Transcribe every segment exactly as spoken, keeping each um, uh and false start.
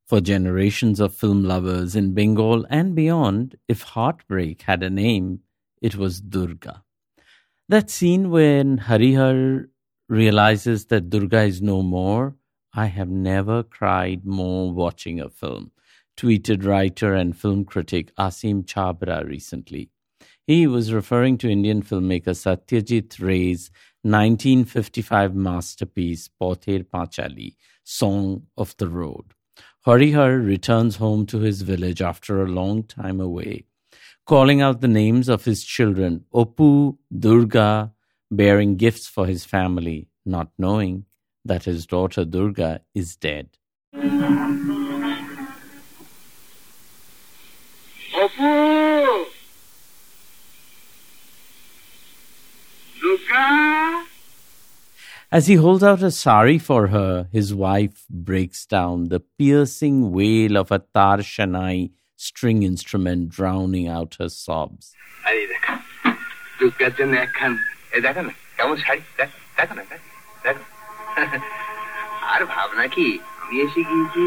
For generations of film lovers in Bengal and beyond, if heartbreak had a name, it was Durga. That scene when Harihar realizes that Durga is no more, I have never cried more watching a film, tweeted writer and film critic Asim Chabra recently. He was referring to Indian filmmaker Satyajit Ray's nineteen fifty-five masterpiece Pother Panchali, Song of the Road. Harihar returns home to his village after a long time away, calling out the names of his children, Oppu, Durga, bearing gifts for his family, not knowing that his daughter Durga is dead. Oppu! Durga! As he holds out a sari for her, his wife breaks down, the piercing wail of a tar shanai string instrument drowning out her sobs. Durga's জন্য একখান এ দেখো না কেমন শাড়ি দেখো না দেখো আর ভাবনা কি আমি এসে গিয়েছি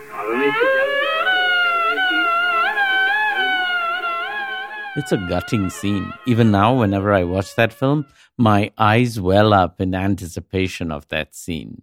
It's a gutting scene. Even now, whenever I watch that film, my eyes well up in anticipation of that scene.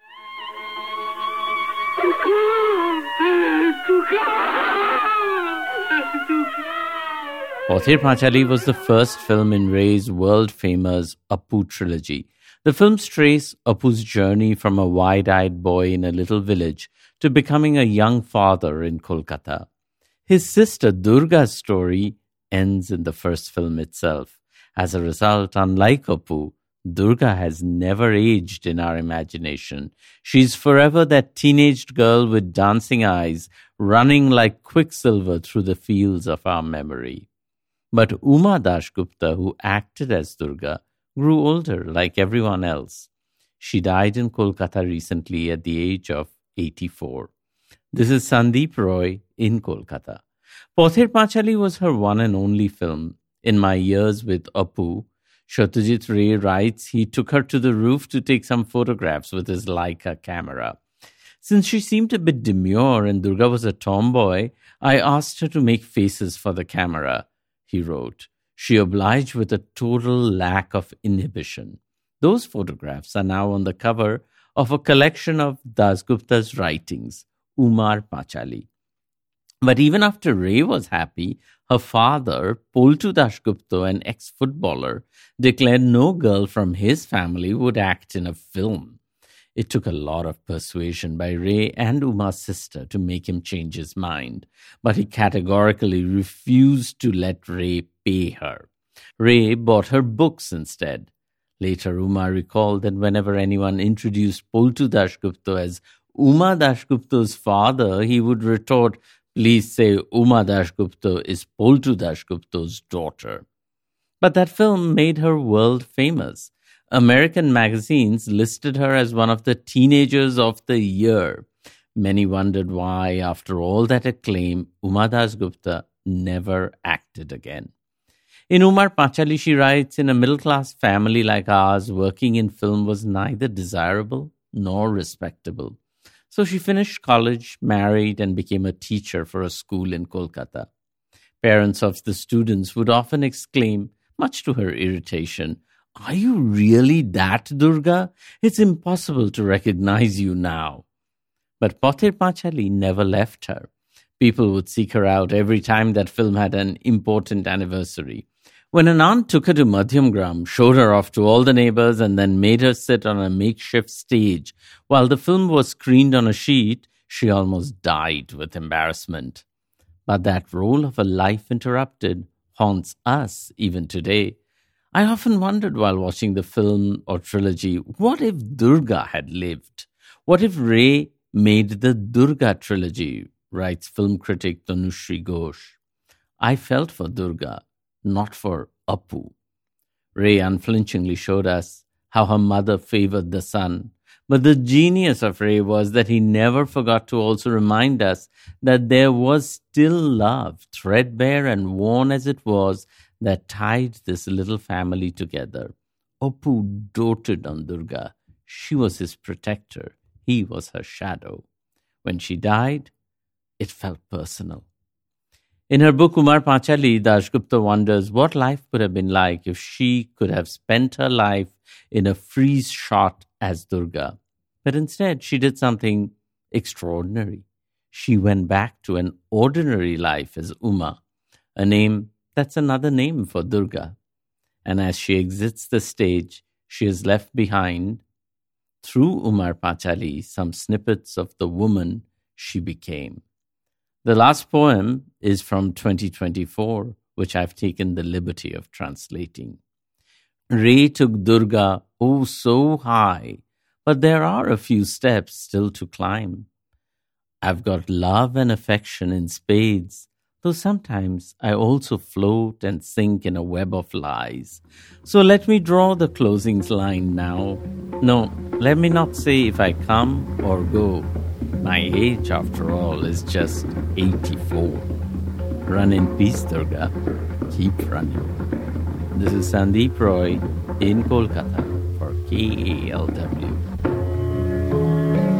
Pother Panchali was the first film in Ray's world-famous Appu trilogy. The films trace Appu's journey from a wide-eyed boy in a little village to becoming a young father in Kolkata. His sister Durga's story ends in the first film itself. As a result, unlike Appu, Durga has never aged in our imagination. She's forever that teenaged girl with dancing eyes, running like quicksilver through the fields of our memory. But Uma Dasgupta, who acted as Durga, grew older like everyone else. She died in Kolkata recently at the age of eighty-four. This is Sandeep Roy in Kolkata. Pother Panchali was her one and only film. In my years with Appu, Satyajit Ray writes he took her to the roof to take some photographs with his Leica camera. Since she seemed a bit demure and Durga was a tomboy, I asked her to make faces for the camera, he wrote. She obliged with a total lack of inhibition. Those photographs are now on the cover of a collection of Dasgupta's writings, Umar Panchali. But even after Ray was happy, her father, Poltu Dasgupta, an ex-footballer, declared no girl from his family would act in a film. It took a lot of persuasion by Ray and Uma's sister to make him change his mind, but he categorically refused to let Ray pay her. Ray bought her books instead. Later, Uma recalled that whenever anyone introduced Poltu Dasgupta as Uma Dasgupta's father, he would retort, "Please say Uma Dasgupta is Poltu Dasgupta's daughter." But that film made her world famous. American magazines listed her as one of the teenagers of the year. Many wondered why, after all that acclaim, Uma Dasgupta never acted again. In Umar Panchali, she writes, in a middle-class family like ours, working in film was neither desirable nor respectable. So she finished college, married, and became a teacher for a school in Kolkata. Parents of the students would often exclaim, much to her irritation, "Are you really that Durga? It's impossible to recognize you now." But Pother Panchali never left her. People would seek her out every time that film had an important anniversary. When an aunt took her to Madhyamgram, showed her off to all the neighbors, and then made her sit on a makeshift stage while the film was screened on a sheet, she almost died with embarrassment. But that role of a life interrupted haunts us even today. I often wondered while watching the film or trilogy, what if Durga had lived? What if Ray made the Durga trilogy, writes film critic Tanushri Ghosh. I felt for Durga, not for Appu. Ray unflinchingly showed us how her mother favored the son. But the genius of Ray was that he never forgot to also remind us that there was still love, threadbare and worn as it was, that tied this little family together. Appu doted on Durga. She was his protector. He was her shadow. When she died, it felt personal. In her book Umar Panchali, Dasgupta wonders what life would have been like if she could have spent her life in a freeze shot as Durga. But instead, she did something extraordinary. She went back to an ordinary life as Uma, a name that's another name for Durga. And as she exits the stage, she has left behind, through Umar Panchali, some snippets of the woman she became. The last poem is from twenty twenty-four, which I've taken the liberty of translating. Ray took Durga, oh, so high, but there are a few steps still to climb. I've got love and affection in spades, though sometimes I also float and sink in a web of lies. So let me draw the closing line now. No, let me not say if I come or go. My age, after all, is just eighty-four. Run in peace, Durga. Keep running. This is Sandeep Roy in Kolkata for K A L W.